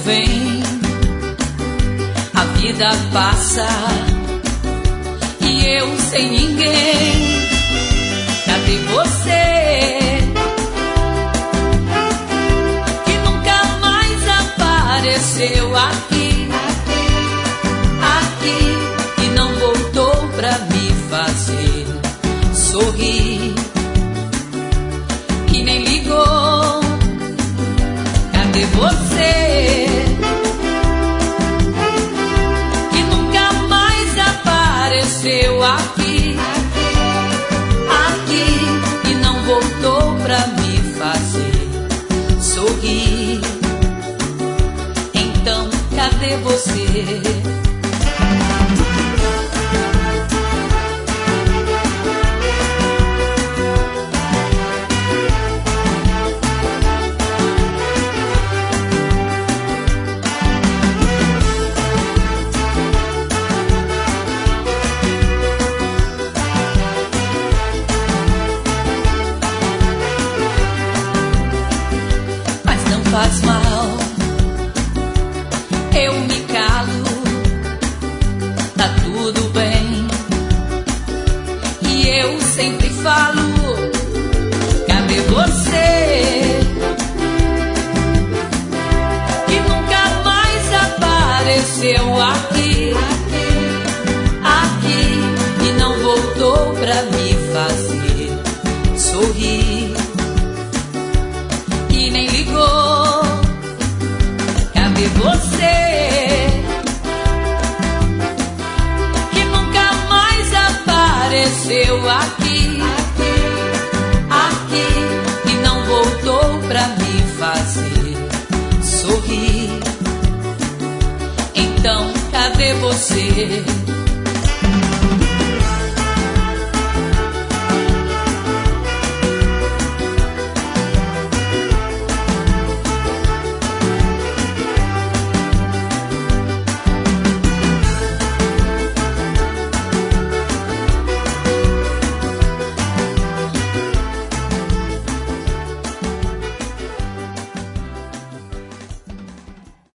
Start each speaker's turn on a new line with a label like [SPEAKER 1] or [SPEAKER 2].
[SPEAKER 1] vem, a vida passa e eu sem ninguém. Cadê você? Que nunca mais apareceu aqui, aqui, e não voltou pra me fazer sorrir, e nem ligou. Cadê você? Que nunca mais apareceu aqui, aqui, e não voltou pra me fazer sorrir. Então, cadê você? Faz mal, eu me calo, tá tudo bem. E eu sempre falo, cadê você? Que nunca mais apareceu aqui, aqui, e não voltou pra me fazer sorrir, e nem ligou. Cadê você? Que nunca mais apareceu aqui, aqui, e não voltou pra me fazer sorrir. Então, cadê você?